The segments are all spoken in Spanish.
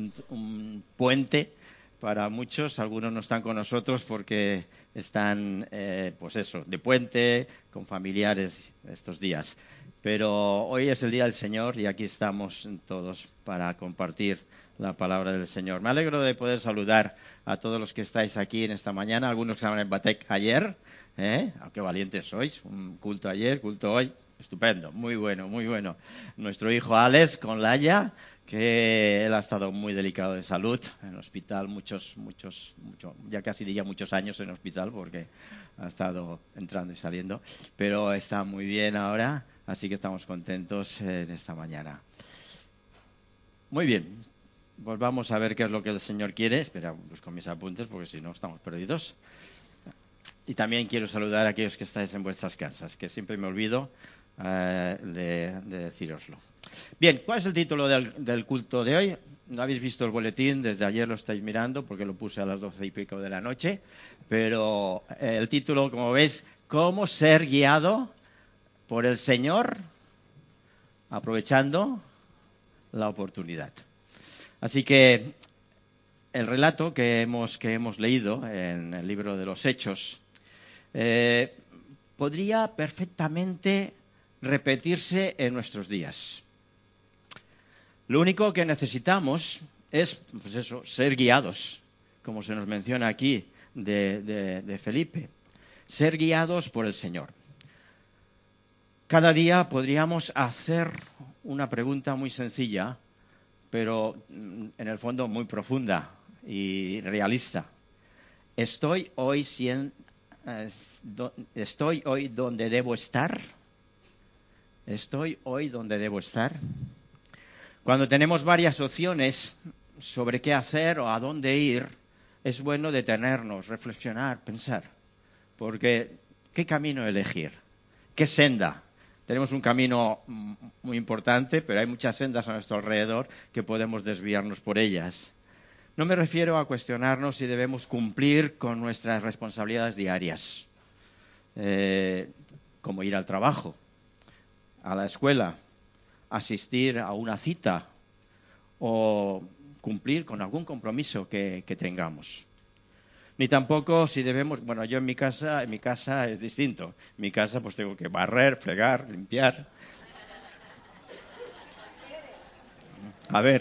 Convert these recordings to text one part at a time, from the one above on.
un puente para muchos. Algunos no están con nosotros porque están, de puente, con familiares estos días. Pero hoy es el Día del Señor y aquí estamos todos para compartir la palabra del Señor. Me alegro de poder saludar a todos los que estáis aquí en esta mañana. Algunos que estaban en Batec ayer, qué valientes sois. Un culto ayer, culto hoy. Estupendo, muy bueno, muy bueno. Nuestro hijo Alex con Laia, que él ha estado muy delicado de salud en el hospital, ya casi diría muchos años en el hospital porque ha estado entrando y saliendo, pero está muy bien ahora, así que estamos contentos en esta mañana. Muy bien, pues vamos a ver qué es lo que el Señor quiere. Espera, busco mis apuntes porque si no estamos perdidos. Y también quiero saludar a aquellos que estáis en vuestras casas, que siempre me olvido de decíroslo. Bien, ¿cuál es el título del culto de hoy? No habéis visto el boletín, desde ayer lo estáis mirando porque lo puse a las 12 y pico de la noche, pero el título, como veis, ¿cómo ser guiado por el Señor aprovechando la oportunidad? Así que el relato que hemos leído en el libro de los Hechos podría perfectamente repetirse en nuestros días. Lo único que necesitamos es, ser guiados, como se nos menciona aquí de Felipe, ser guiados por el Señor. Cada día podríamos hacer una pregunta muy sencilla, pero en el fondo muy profunda y realista. ¿Estoy hoy donde debo estar? ¿Estoy hoy donde debo estar? Cuando tenemos varias opciones sobre qué hacer o a dónde ir, es bueno detenernos, reflexionar, pensar. Porque, ¿qué camino elegir? ¿Qué senda? Tenemos un camino muy importante, pero hay muchas sendas a nuestro alrededor que podemos desviarnos por ellas. No me refiero a cuestionarnos si debemos cumplir con nuestras responsabilidades diarias, como ir al trabajo, a la escuela, asistir a una cita o cumplir con algún compromiso que tengamos. Ni tampoco si debemos, yo en mi casa es distinto. En mi casa pues tengo que barrer, fregar, limpiar. A ver,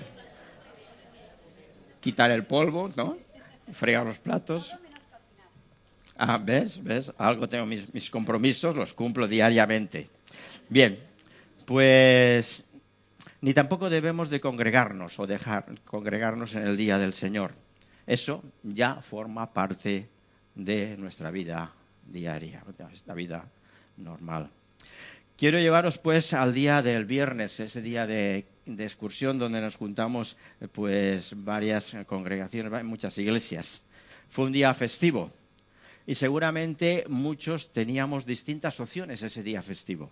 quitar el polvo, ¿no? Fregar los platos. ¿Ves? Algo tengo mis compromisos, los cumplo diariamente. Bien, pues ni tampoco debemos de congregarnos o dejar congregarnos en el día del Señor. Eso ya forma parte de nuestra vida diaria, nuestra vida normal. Quiero llevaros pues al día del viernes, ese día de excursión donde nos juntamos pues varias congregaciones, muchas iglesias. Fue un día festivo y seguramente muchos teníamos distintas opciones ese día festivo.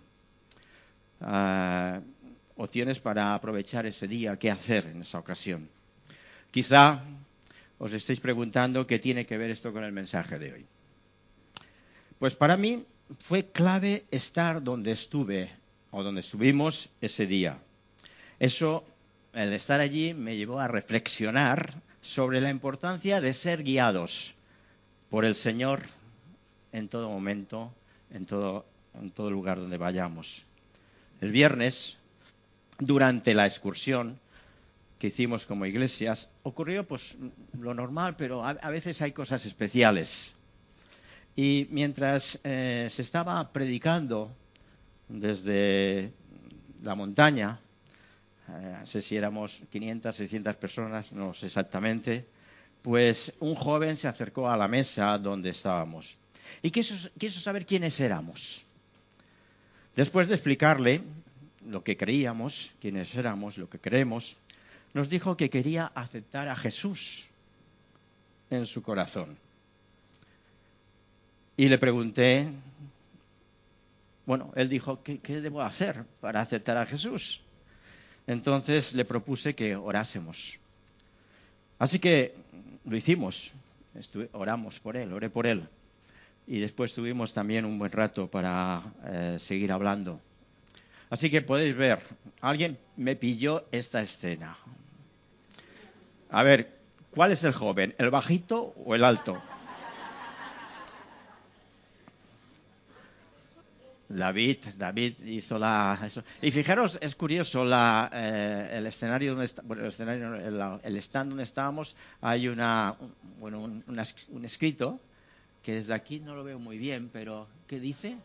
Opciones para aprovechar ese día, qué hacer en esa ocasión. Quizá os estéis preguntando qué tiene que ver esto con el mensaje de hoy. Pues para mí fue clave estar donde estuve o donde estuvimos ese día. Eso, el estar allí, me llevó a reflexionar sobre la importancia de ser guiados por el Señor en todo momento, en todo lugar donde vayamos. El viernes, durante la excursión que hicimos como iglesias, ocurrió pues lo normal, pero a veces hay cosas especiales. Y mientras se estaba predicando desde la montaña, no sé si éramos 500, 600 personas, no sé exactamente, pues un joven se acercó a la mesa donde estábamos y quiso saber quiénes éramos. Después de explicarle lo que creíamos, quiénes éramos, lo que creemos, nos dijo que quería aceptar a Jesús en su corazón. Y le pregunté, él dijo, ¿qué debo hacer para aceptar a Jesús? Entonces le propuse que orásemos. Así que lo hicimos, oramos por él, oré por él. Y después tuvimos también un buen rato para seguir hablando. Así que podéis ver, alguien me pilló esta escena. A ver, ¿cuál es el joven? ¿El bajito o el alto? David hizo eso. Y fijaros, es curioso, el escenario donde bueno, el escenario, no, el stand donde estábamos, hay un escrito que desde aquí no lo veo muy bien, pero ¿qué dice?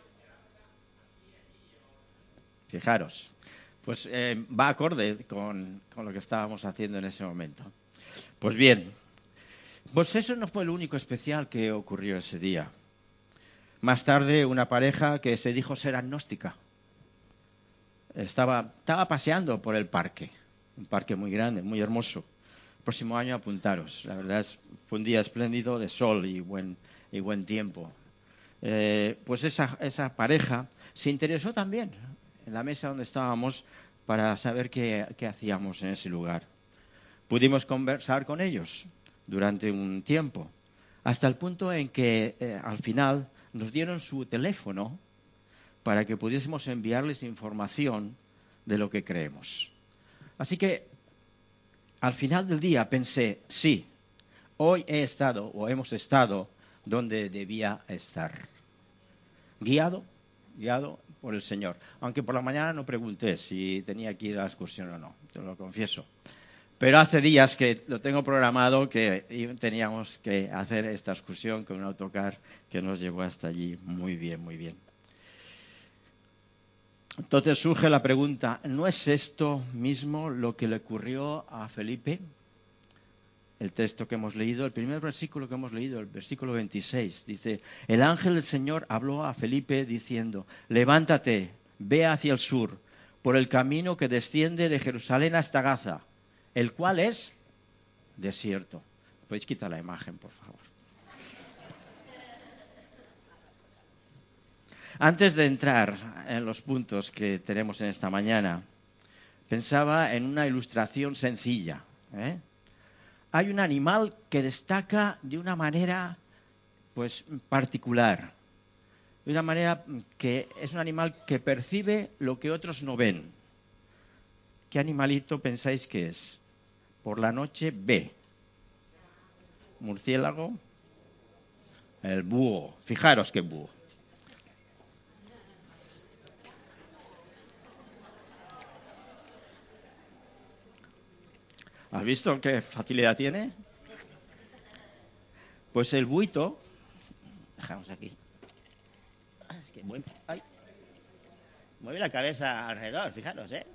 Fijaros, pues va acorde con lo que estábamos haciendo en ese momento. Pues bien, pues eso no fue lo único especial que ocurrió ese día. Más tarde, una pareja que se dijo ser agnóstica estaba paseando por el parque, un parque muy grande, muy hermoso. Próximo año apuntaros. La verdad fue un día espléndido de sol y buen tiempo. Pues esa pareja se interesó también en la mesa donde estábamos para saber qué hacíamos en ese lugar. Pudimos conversar con ellos durante un tiempo, hasta el punto en que al final nos dieron su teléfono para que pudiésemos enviarles información de lo que creemos. Así que al final del día pensé, sí, hoy hemos estado donde debía estar. Guiado por el Señor. Aunque por la mañana no pregunté si tenía que ir a la excursión o no, te lo confieso. Pero hace días que lo tengo programado que teníamos que hacer esta excursión con un autocar que nos llevó hasta allí. Muy bien, muy bien. Entonces surge la pregunta, ¿no es esto mismo lo que le ocurrió a Felipe? El texto que hemos leído, el primer versículo que hemos leído, el versículo 26, dice, el ángel del Señor habló a Felipe diciendo, levántate, ve hacia el sur, por el camino que desciende de Jerusalén hasta Gaza, el cual es desierto. ¿Podéis quitar la imagen, por favor? Antes de entrar en los puntos que tenemos en esta mañana, pensaba en una ilustración sencilla. Hay un animal que destaca de una manera, pues, particular. De una manera que es un animal que percibe lo que otros no ven. ¿Qué animalito pensáis que es? Por la noche ve. Murciélago. El búho. Fijaros qué búho. ¿Has visto qué facilidad tiene? Pues el buito, dejamos aquí. Es que mueve la cabeza alrededor, fijaros, ¿eh?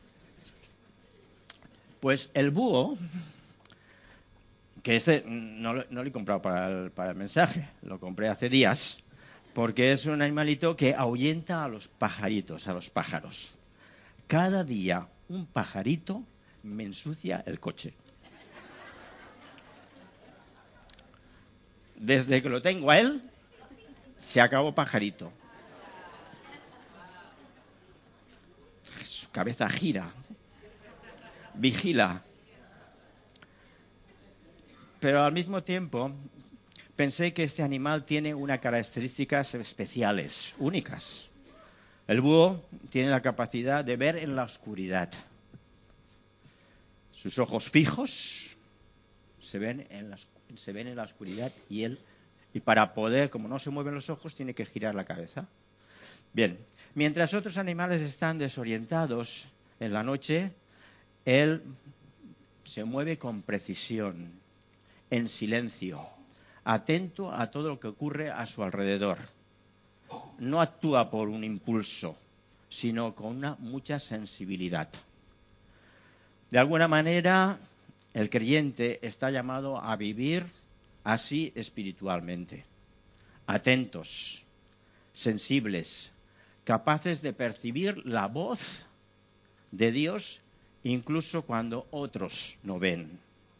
Pues el búho, que no lo he comprado para el mensaje, lo compré hace días, porque es un animalito que ahuyenta a los pajaritos, a los pájaros. Cada día un pajarito me ensucia el coche. Desde que lo tengo a él, se acabó pajarito. Su cabeza gira, vigila. Pero al mismo tiempo pensé que este animal tiene unas características especiales, únicas. El búho tiene la capacidad de ver en la oscuridad. Sus ojos fijos se ven en la oscuridad y para poder, como no se mueven los ojos, tiene que girar la cabeza. Bien, mientras otros animales están desorientados en la noche, él se mueve con precisión, en silencio, atento a todo lo que ocurre a su alrededor. No actúa por un impulso, sino con mucha sensibilidad. De alguna manera, el creyente está llamado a vivir así espiritualmente, atentos, sensibles, capaces de percibir la voz de Dios incluso cuando otros no ven.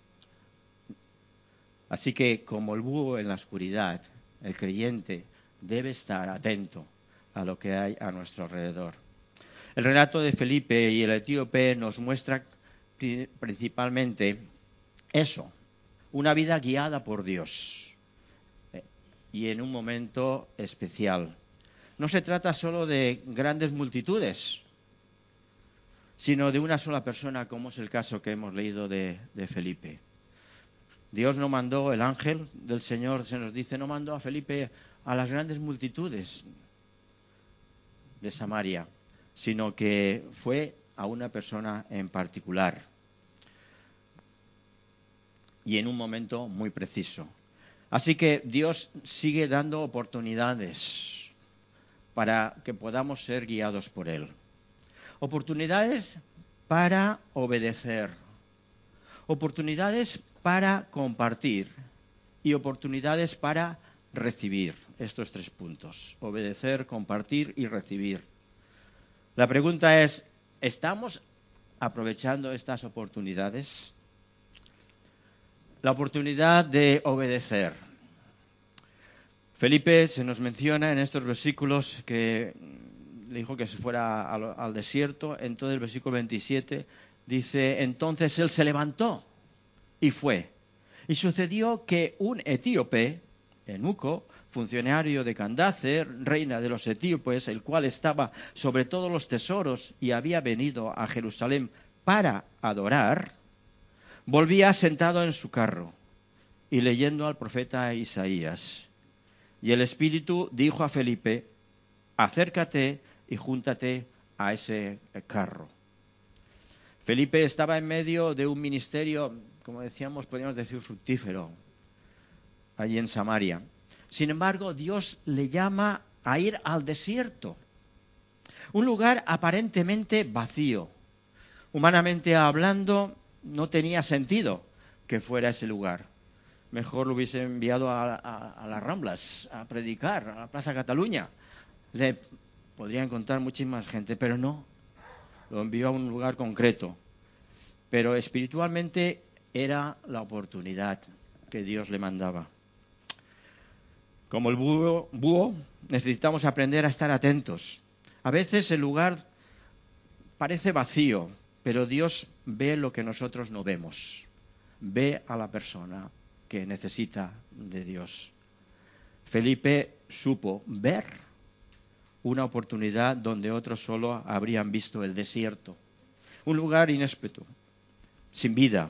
Así que, como el búho en la oscuridad, el creyente debe estar atento a lo que hay a nuestro alrededor. El relato de Felipe y el etíope nos muestra principalmente eso, una vida guiada por Dios y en un momento especial. No se trata solo de grandes multitudes, sino de una sola persona, como es el caso que hemos leído de Felipe. Dios no mandó, el ángel del Señor, se nos dice, no mandó a Felipe a las grandes multitudes de Samaria, sino que fue a una persona en particular y en un momento muy preciso. Así que Dios sigue dando oportunidades para que podamos ser guiados por Él. Oportunidades para obedecer, oportunidades para compartir y oportunidades para recibir. Estos 3 puntos: obedecer, compartir y recibir. La pregunta es, ¿estamos aprovechando estas oportunidades? La oportunidad de obedecer. Felipe se nos menciona en estos versículos que le dijo que se fuera al desierto. Entonces el versículo 27 dice, entonces él se levantó y fue. Y sucedió que un etíope, eunuco, funcionario de Candace, reina de los etíopes, el cual estaba sobre todos los tesoros y había venido a Jerusalén para adorar, volvía sentado en su carro y leyendo al profeta Isaías. Y el Espíritu dijo a Felipe, acércate y júntate a ese carro. Felipe estaba en medio de un ministerio, como decíamos, podríamos decir fructífero, allí en Samaria. Sin embargo, Dios le llama a ir al desierto, un lugar aparentemente vacío. Humanamente hablando, no tenía sentido que fuera ese lugar. Mejor lo hubiese enviado a las Ramblas, a predicar, a la Plaza Cataluña. Podría encontrar muchísima gente, pero no. Lo envió a un lugar concreto. Pero espiritualmente era la oportunidad que Dios le mandaba. Como el búho, necesitamos aprender a estar atentos. A veces el lugar parece vacío, pero Dios ve lo que nosotros no vemos. Ve a la persona que necesita de Dios. Felipe supo ver una oportunidad donde otros solo habrían visto el desierto. Un lugar inhóspito, sin vida.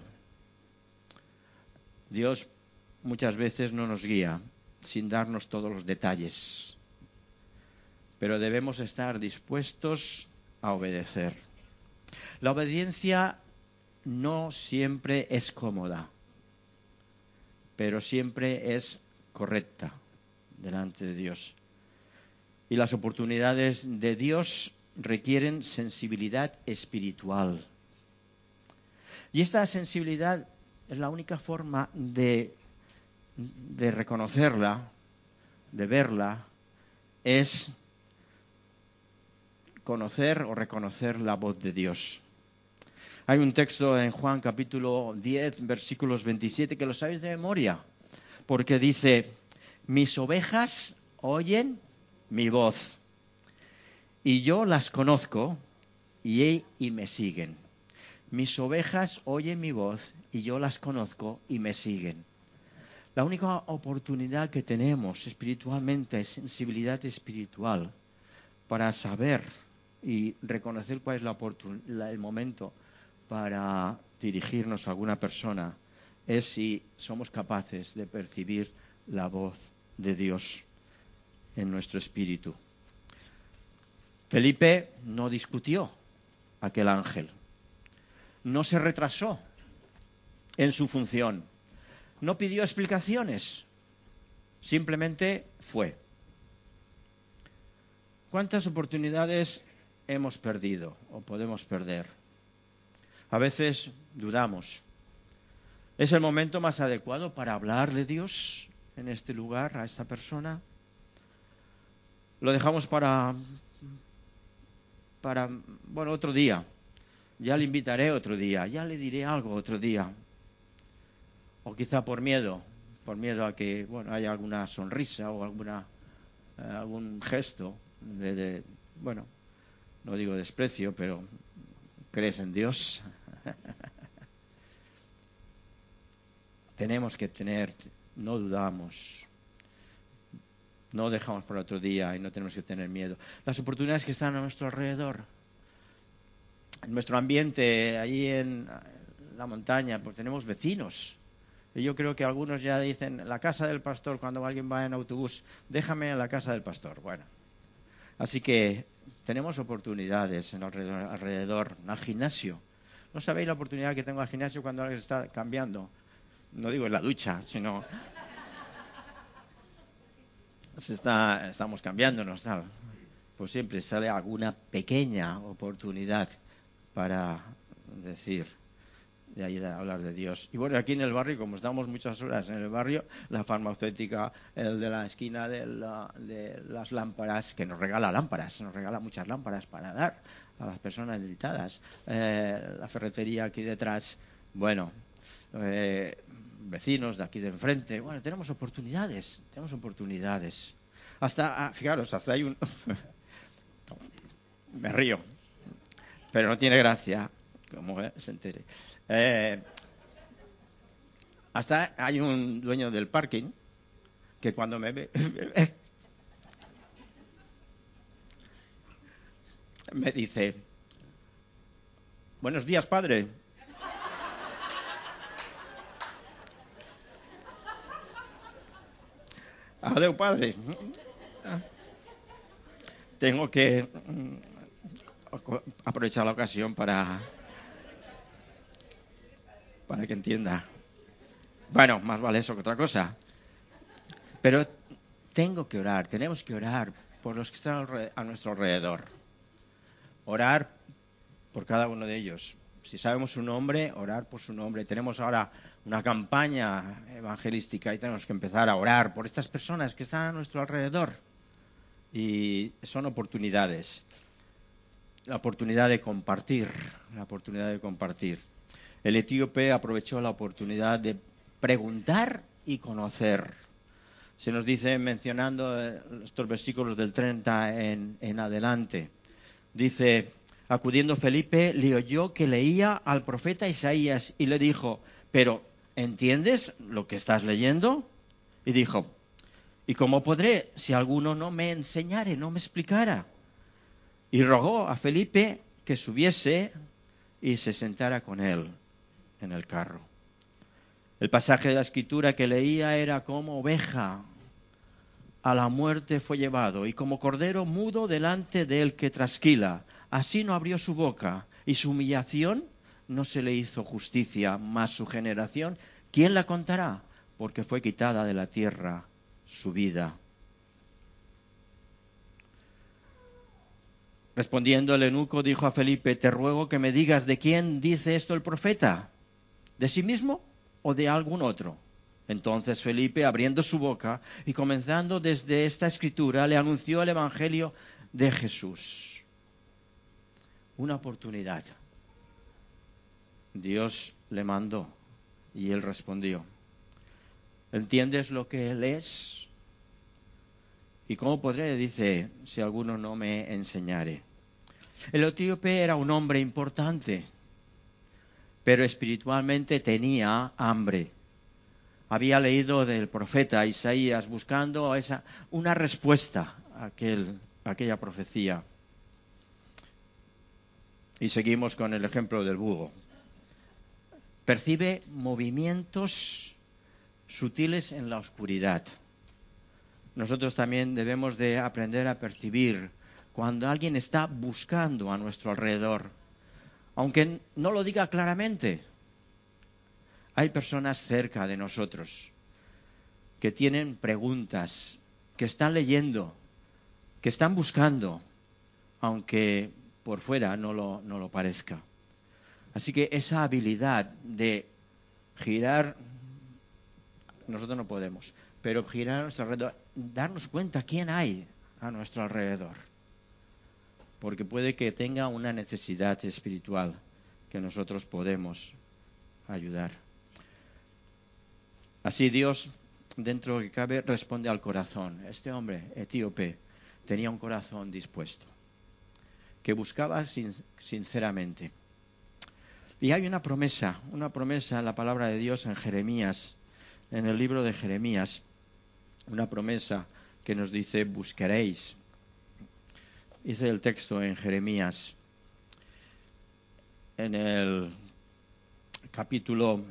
Dios muchas veces no nos guía sin darnos todos los detalles, pero debemos estar dispuestos a obedecer. La obediencia no siempre es cómoda, pero siempre es correcta delante de Dios. Y las oportunidades de Dios requieren sensibilidad espiritual. Y esta sensibilidad es la única forma de reconocerla, de verla, es conocer o reconocer la voz de Dios. Hay un texto en Juan capítulo 10, versículos 27, que lo sabéis de memoria, porque dice, mis ovejas oyen mi voz, y yo las conozco, y me siguen. Mis ovejas oyen mi voz, y yo las conozco, y me siguen. La única oportunidad que tenemos espiritualmente es sensibilidad espiritual para saber y reconocer cuál es el momento para dirigirnos a alguna persona, es si somos capaces de percibir la voz de Dios en nuestro espíritu. Felipe no discutió aquel ángel, no se retrasó en su función, no pidió explicaciones, simplemente fue. ¿Cuántas oportunidades hemos perdido o podemos perder? A veces dudamos. ¿Es el momento más adecuado para hablar de Dios en este lugar a esta persona? Lo dejamos para otro día. Ya le invitaré otro día, ya le diré algo otro día. O quizá por miedo a que haya alguna sonrisa o algún gesto no digo desprecio, pero ¿crees en Dios? Tenemos que no dudamos, no dejamos para otro día y no tenemos que tener miedo. Las oportunidades que están a nuestro alrededor, En nuestro ambiente, allí en la montaña, pues tenemos vecinos. Y yo creo que algunos ya dicen, la casa del pastor, cuando alguien va en autobús, déjame en la casa del pastor. Bueno, así que tenemos oportunidades en alrededor, al gimnasio. ¿No sabéis la oportunidad que tengo al gimnasio cuando alguien está cambiando? No digo en la ducha, sino estamos cambiándonos, tal. Pues siempre sale alguna pequeña oportunidad para decir, de ahí de hablar de Dios. Y bueno, aquí en el barrio, como estamos muchas horas en el barrio, la farmacéutica, el de la esquina de las lámparas, que nos regala lámparas, nos regala muchas lámparas para dar a las personas necesitadas. La ferretería aquí detrás, bueno, vecinos de aquí de enfrente. Bueno, tenemos oportunidades. Hasta, fijaros, hasta hay un... Me río, pero no tiene gracia, como se entere. Hasta hay un dueño del parking que cuando me ve me dice, buenos días, padre. Adeu, padre. Tengo que aprovechar la ocasión para que entienda. Bueno, más vale eso que otra cosa. Pero tenemos que orar por los que están a nuestro alrededor. Orar por cada uno de ellos. Si sabemos su nombre, orar por su nombre. Tenemos ahora una campaña evangelística y tenemos que empezar a orar por estas personas que están a nuestro alrededor. Y son oportunidades. La oportunidad de compartir. El etíope aprovechó la oportunidad de preguntar y conocer. Se nos dice, mencionando estos versículos del 30 en adelante, dice, acudiendo Felipe, le oyó que leía al profeta Isaías y le dijo, pero ¿entiendes lo que estás leyendo? Y dijo, ¿y cómo podré si alguno no me enseñare, no me explicara? Y rogó a Felipe que subiese y se sentara con él en el carro. El pasaje de la escritura que leía era como oveja a la muerte fue llevado, y como cordero mudo delante del que trasquila, así no abrió su boca, y su humillación no se le hizo justicia, mas su generación, ¿quién la contará? Porque fue quitada de la tierra su vida. Respondiendo el eunuco dijo a Felipe, te ruego que me digas de quién dice esto el profeta, ¿de sí mismo o de algún otro? Entonces Felipe, abriendo su boca y comenzando desde esta escritura, le anunció el Evangelio de Jesús. Una oportunidad. Dios le mandó y él respondió. ¿Entiendes lo que lees? ¿Y cómo podré? Dice, si alguno no me enseñare. El etíope era un hombre importante, pero espiritualmente tenía hambre. Había leído del profeta Isaías buscando una respuesta a aquella profecía. Y seguimos con el ejemplo del búho. Percibe movimientos sutiles en la oscuridad. Nosotros también debemos de aprender a percibir cuando alguien está buscando a nuestro alrededor. Aunque no lo diga claramente, hay personas cerca de nosotros que tienen preguntas, que están leyendo, que están buscando, aunque por fuera no lo parezca. Así que esa habilidad de girar, nosotros no podemos, pero girar a nuestro alrededor, darnos cuenta quién hay a nuestro alrededor. Porque puede que tenga una necesidad espiritual que nosotros podemos ayudar. Así Dios, dentro de lo que cabe, responde al corazón. Este hombre etíope tenía un corazón dispuesto, que buscaba sinceramente. Y hay una promesa en la palabra de Dios en Jeremías, en el libro de Jeremías, una promesa que nos dice, buscaréis. Dice el texto en Jeremías, en el capítulo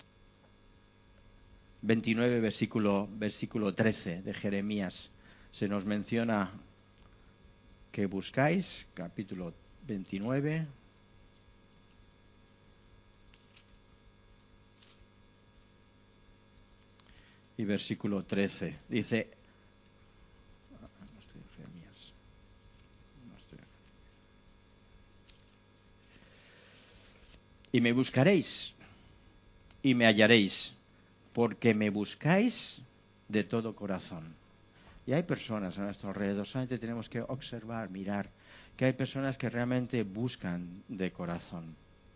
29, versículo 13 de Jeremías, se nos menciona que buscáis, capítulo 29, y versículo 13. Dice, y me buscaréis y me hallaréis, porque me buscáis de todo corazón. Y hay personas a nuestro alrededor, solamente tenemos que observar, mirar, que hay personas que realmente buscan de corazón.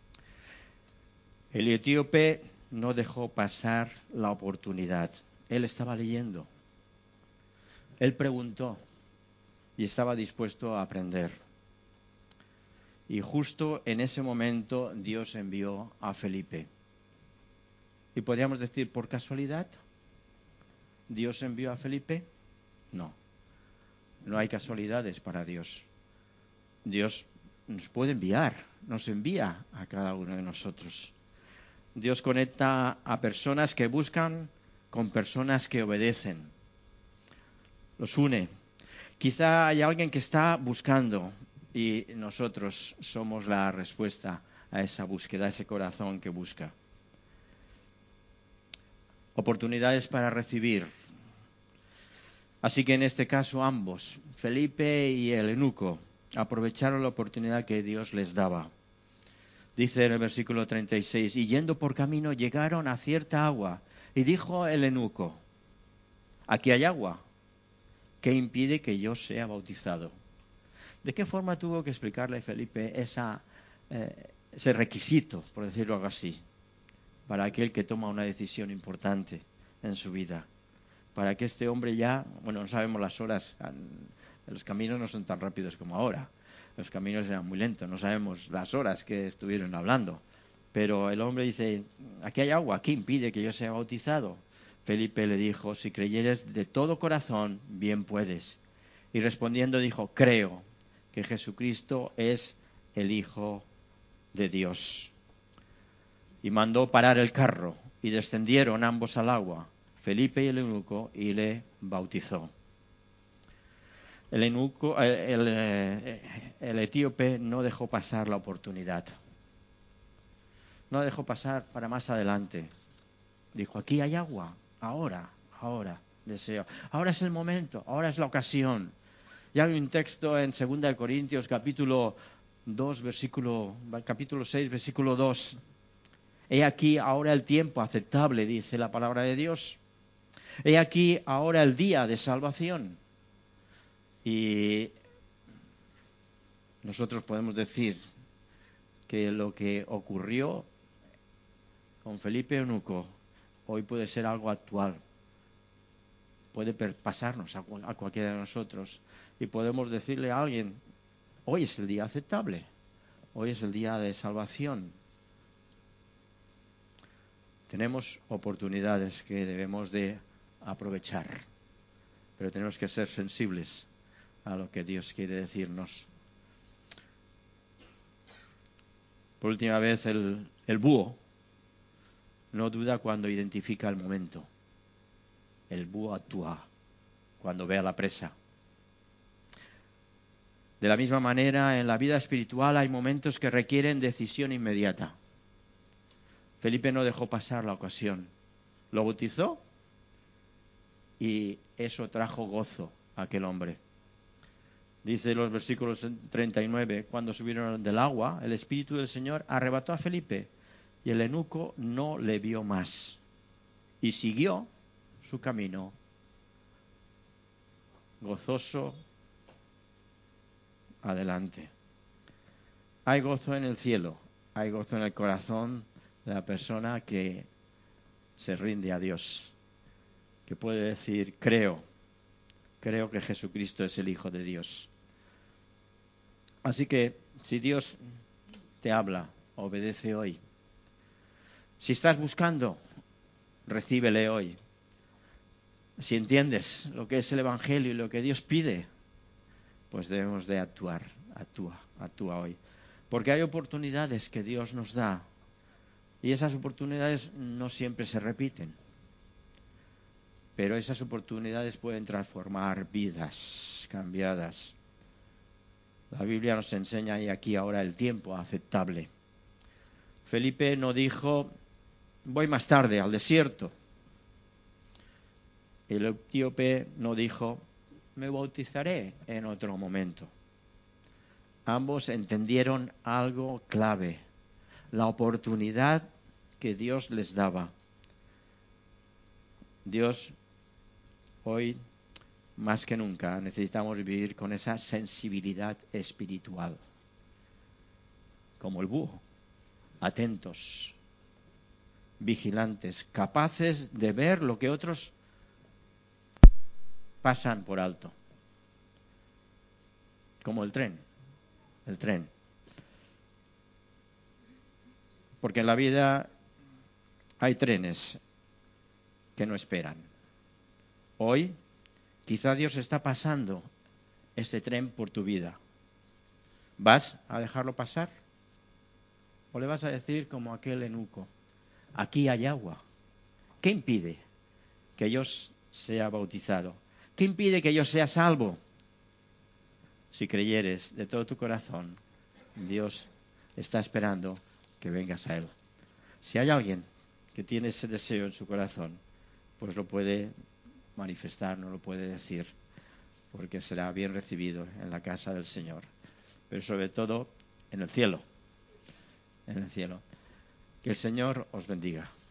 El etíope no dejó pasar la oportunidad. Él estaba leyendo. Él preguntó y estaba dispuesto a aprender. Y justo en ese momento Dios envió a Felipe. Y podríamos decir, ¿por casualidad Dios envió a Felipe? No. No hay casualidades para Dios. Dios nos puede enviar, nos envía a cada uno de nosotros. Dios conecta a personas que buscan con personas que obedecen. Los une. Quizá hay alguien que está buscando y nosotros somos la respuesta a esa búsqueda, a ese corazón que busca. Oportunidades para recibir. Así que en este caso ambos, Felipe y el eunuco, aprovecharon la oportunidad que Dios les daba. Dice en el versículo 36, y yendo por camino llegaron a cierta agua, y dijo el eunuco, aquí hay agua, ¿qué impide que yo sea bautizado? ¿De qué forma tuvo que explicarle Felipe ese requisito, por decirlo algo así, para aquel que toma una decisión importante en su vida? Para que este hombre ya, bueno, no sabemos las horas, los caminos no son tan rápidos como ahora, los caminos eran muy lentos, no sabemos las horas que estuvieron hablando, pero el hombre dice, aquí hay agua, ¿qué impide que yo sea bautizado? Felipe le dijo, si creyeres de todo corazón, bien puedes. Y respondiendo dijo, creo que Jesucristo es el Hijo de Dios. Y mandó parar el carro, y descendieron ambos al agua, Felipe y el eunuco, y le bautizó. El eunuco, el etíope no dejó pasar la oportunidad. No la dejó pasar para más adelante. Dijo, aquí hay agua, ahora deseo. Ahora es el momento, ahora es la ocasión. Ya hay un texto en 2 Corintios capítulo 6, versículo 2. He aquí ahora el tiempo aceptable, dice la palabra de Dios. He aquí ahora el día de salvación. Y nosotros podemos decir que lo que ocurrió con Felipe Eunuco hoy puede ser algo actual. Puede pasarnos a cualquiera de nosotros. Y podemos decirle a alguien, hoy es el día aceptable. Hoy es el día de salvación. Tenemos oportunidades que debemos de aprovechar. Pero tenemos que ser sensibles a lo que Dios quiere decirnos. Por última vez, el búho no duda cuando identifica el momento. El búho actúa cuando ve a la presa. De la misma manera, en la vida espiritual hay momentos que requieren decisión inmediata. Felipe no dejó pasar la ocasión. Lo bautizó y eso trajo gozo a aquel hombre. Dice los versículos 39, cuando subieron del agua, el Espíritu del Señor arrebató a Felipe y el eunuco no le vio más y siguió su camino gozoso adelante. Hay gozo en el cielo, hay gozo en el corazón de la persona que se rinde a Dios, que puede decir, creo que Jesucristo es el Hijo de Dios. Así que, si Dios te habla, obedece hoy. Si estás buscando, recíbele hoy. Si entiendes lo que es el Evangelio y lo que Dios pide, pues debemos de actuar. Actúa hoy. Porque hay oportunidades que Dios nos da y esas oportunidades no siempre se repiten. Pero esas oportunidades pueden transformar vidas cambiadas. La Biblia nos enseña y aquí ahora el tiempo aceptable. Felipe no dijo, voy más tarde al desierto. El etíope no dijo, me bautizaré en otro momento. Ambos entendieron algo clave, la oportunidad que Dios les daba. Dios, hoy más que nunca necesitamos vivir con esa sensibilidad espiritual, como el búho, atentos, vigilantes, capaces de ver lo que otros pasan por alto, como el tren. Porque en la vida hay trenes que no esperan. Hoy quizá Dios está pasando ese tren por tu vida. ¿Vas a dejarlo pasar? ¿O le vas a decir como aquel eunuco, aquí hay agua? ¿Qué impide que yo sea bautizado? ¿Qué impide que yo sea salvo? Si creyeres de todo tu corazón, Dios está esperando que vengas a Él. Si hay alguien que tiene ese deseo en su corazón, pues lo puede manifestar, no lo puede decir, porque será bien recibido en la casa del Señor. Pero sobre todo en el cielo. En el cielo. Que el Señor os bendiga.